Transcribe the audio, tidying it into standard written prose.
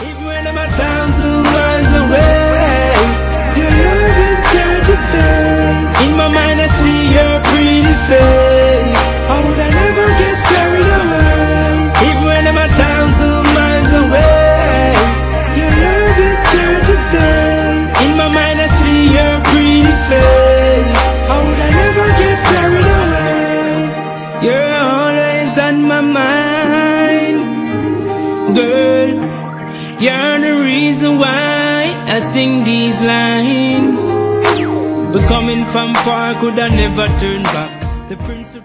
Even when I'm 1,000 miles away, your love is here to stay. In my mind I see your pretty face. How would I never get carried away? Even when I'm 1,000 miles away, your love is here to stay. In my mind I see your pretty face. How would I never get carried away? You're always on my mind, girl. You're the reason why I sing these lines. We're coming from far, could I never turn back. The Prince of